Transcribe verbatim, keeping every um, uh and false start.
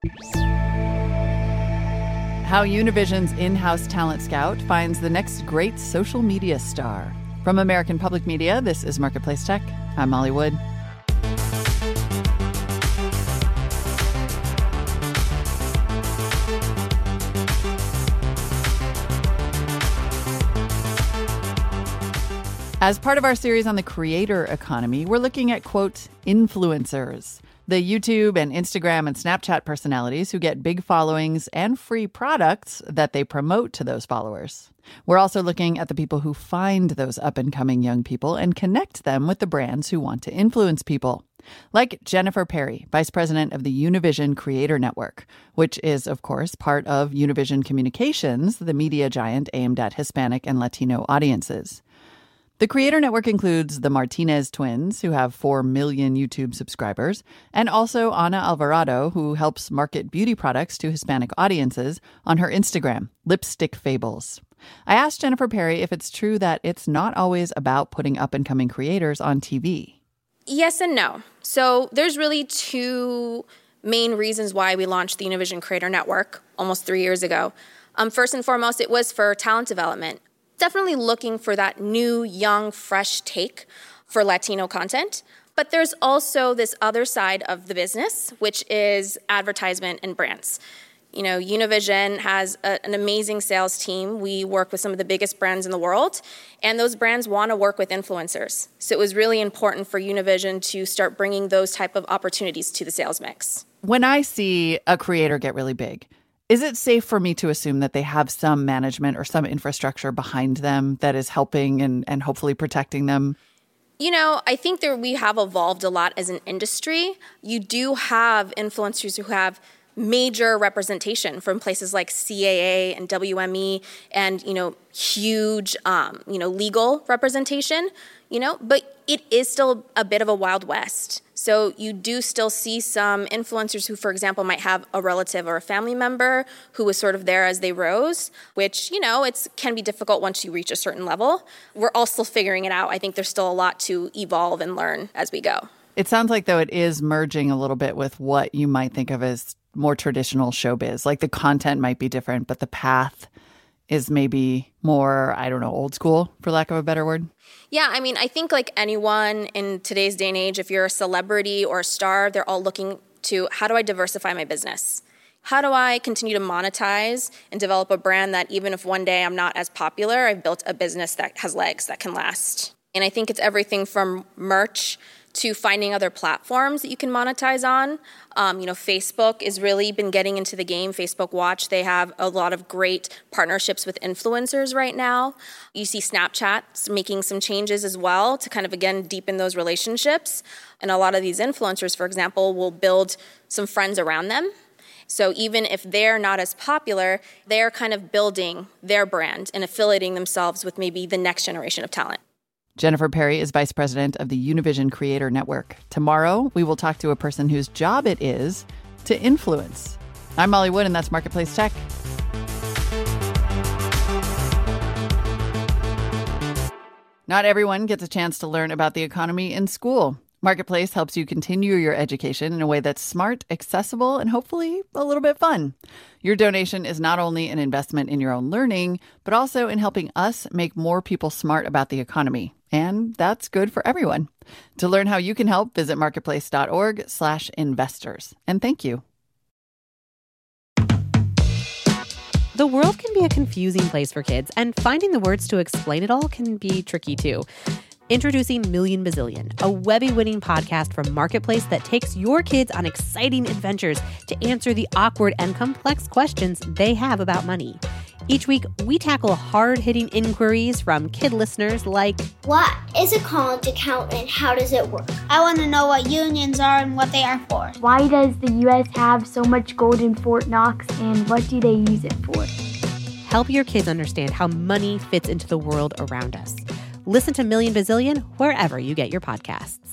How Univision's in-house talent scout finds the next great social media star. From American Public Media, this is Marketplace Tech. I'm Molly Wood. As part of our series on the creator economy, we're looking at, quote, influencers, the YouTube and Instagram and Snapchat personalities who get big followings and free products that they promote to those followers. We're also looking at the people who find those up-and-coming young people and connect them with the brands who want to influence people. Like Jennifer Perry, vice president of the Univision Creator Network, which is, of course, part of Univision Communications, the media giant aimed at Hispanic and Latino audiences. The Creator Network includes the Martinez twins, who have four million YouTube subscribers, and also Ana Alvarado, who helps market beauty products to Hispanic audiences on her Instagram, Lipstick Fables. I asked Jennifer Perry if it's true that it's not always about putting up-and-coming creators on T V. Yes and no. So there's really two main reasons why we launched the Univision Creator Network almost three years ago. Um, first and foremost, it was for talent development. Definitely looking for that new, young, fresh take for Latino content. But there's also this other side of the business, which is advertisement and brands. You know, Univision has a, an amazing sales team. We work with some of the biggest brands in the world, and those brands want to work with influencers. So it was really important for Univision to start bringing those type of opportunities to the sales mix. When I see a creator get really big, is it safe for me to assume that they have some management or some infrastructure behind them that is helping and, and hopefully protecting them? You know, I think that we have evolved a lot as an industry. You do have influencers who have major representation from places like C A A and W M E and, you know, huge, um, you know, legal representation, you know, but it is still a bit of a Wild West. So you do still see some influencers who, for example, might have a relative or a family member who was sort of there as they rose, which, you know, it's can be difficult once you reach a certain level. We're all still figuring it out. I think there's still a lot to evolve and learn as we go. It sounds like, though, it is merging a little bit with what you might think of as more traditional showbiz. Like the content might be different, but the path is maybe more, I don't know, old school, for lack of a better word. Yeah, I mean, I think like anyone in today's day and age, if you're a celebrity or a star, they're all looking to, how do I diversify my business? How do I continue to monetize and develop a brand that even if one day I'm not as popular, I've built a business that has legs, that can last? And I think it's everything from merch to finding other platforms that you can monetize on. Um, you know, Facebook has really been getting into the game. Facebook Watch, they have a lot of great partnerships with influencers right now. You see Snapchat making some changes as well to kind of, again, deepen those relationships. And a lot of these influencers, for example, will build some friends around them. So even if they're not as popular, they're kind of building their brand and affiliating themselves with maybe the next generation of talent. Jennifer Perry is vice president of the Univision Creator Network. Tomorrow, we will talk to a person whose job it is to influence. I'm Molly Wood, and that's Marketplace Tech. Not everyone gets a chance to learn about the economy in school. Marketplace helps you continue your education in a way that's smart, accessible, and hopefully a little bit fun. Your donation is not only an investment in your own learning, but also in helping us make more people smart about the economy. And that's good for everyone. To learn how you can help, visit marketplace.org slash investors. And thank you. The world can be a confusing place for kids, and finding the words to explain it all can be tricky too. Introducing Million Bazillion, a Webby-winning podcast from Marketplace that takes your kids on exciting adventures to answer the awkward and complex questions they have about money. Each week, we tackle hard-hitting inquiries from kid listeners like, what is a college account and how does it work? I want to know what unions are and what they are for. Why does the U S have so much gold in Fort Knox and what do they use it for? Help your kids understand how money fits into the world around us. Listen to Million Bazillion wherever you get your podcasts.